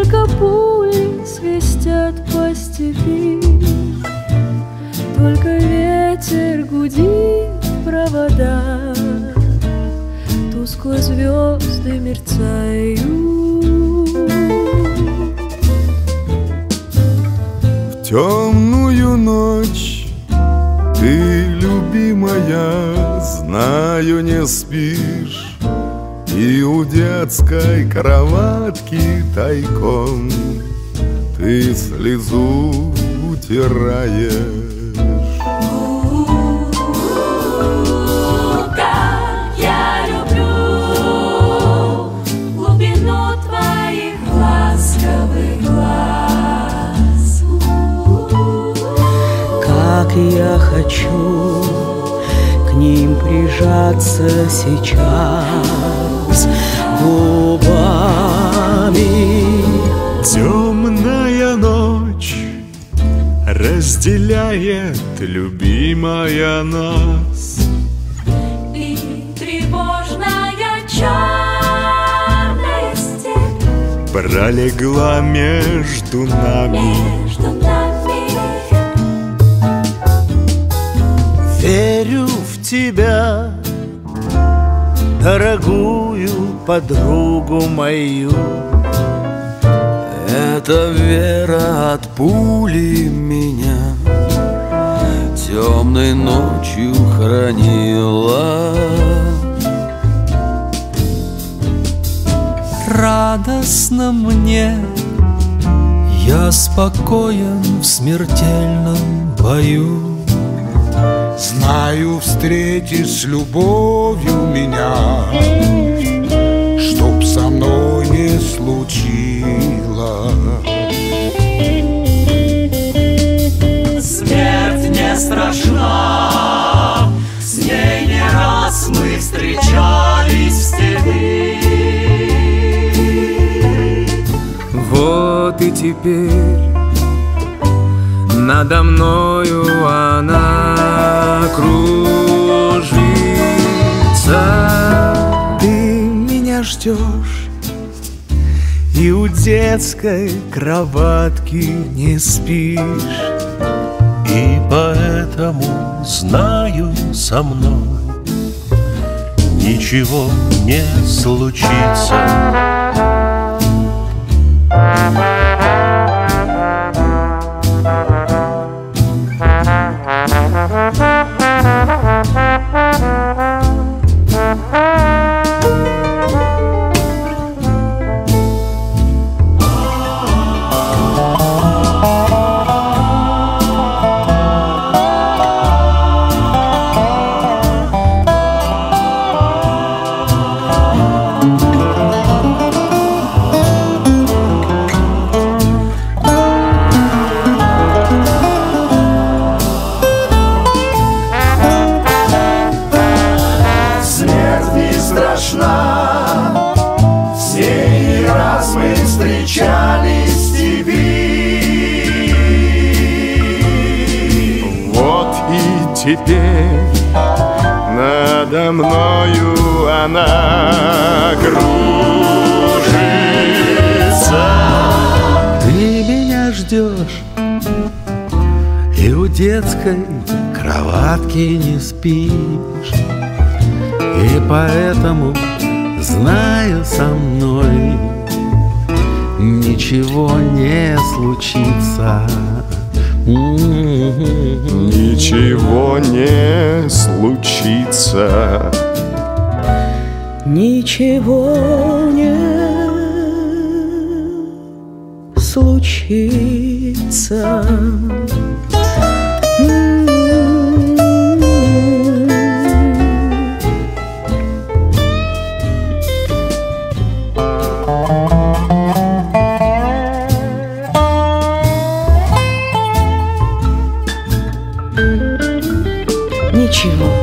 только пули свистят по степи, только ветер гудит в проводах, тускло звезды мерцают. В темную ночь ты, любимая, знаю, не спишь, и у детской кроватки тайком ты слезу утираешь. Как я хочу к ним прижаться сейчас губами. Темная ночь разделяет, любимая, нас, И тревожная черная степь пролегла между нами. Верю в тебя, дорогую подругу мою. Эта вера от пули меня темной ночью хранила. Радостно мне, я спокоен в смертельном бою. Знаю, встретишь с любовью меня, чтоб со мной не случилось. Смерть не страшна, с ней не раз мы встречались в степи. Вот и теперь надо мною она кружится. Ты меня ждешь, и у детской кроватки не спишь, и поэтому знаю, со мной ничего не случится. Встречались в степи. Вот и теперь надо мною она кружится. Ты меня ждешь, и у детской кроватки не спишь, и поэтому знаю, со мной ничего не случится. Ничего не случится. Ничего не случится. Ничего